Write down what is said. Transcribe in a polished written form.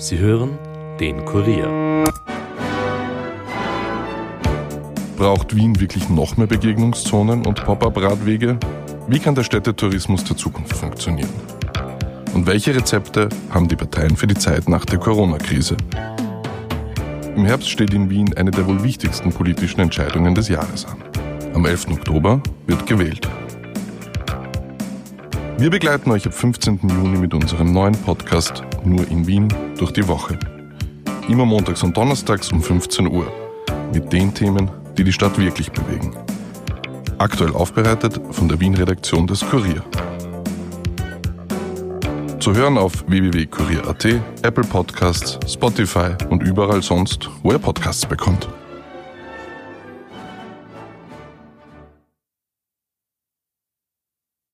Sie hören den Kurier. Braucht Wien wirklich noch mehr Begegnungszonen und Pop-up-Radwege? Wie kann der Städtetourismus der Zukunft funktionieren? Und welche Rezepte haben die Parteien für die Zeit nach der Corona-Krise? Im Herbst steht in Wien eine der wohl wichtigsten politischen Entscheidungen des Jahres an. Am 11. Oktober wird gewählt. Wir begleiten euch ab 15. Juni mit unserem neuen Podcast Nur in Wien durch die Woche. Immer montags und donnerstags um 15 Uhr mit den Themen, die die Stadt wirklich bewegen. Aktuell aufbereitet von der Wien-Redaktion des Kurier. Zu hören auf www.kurier.at, Apple Podcasts, Spotify und überall sonst, wo ihr Podcasts bekommt.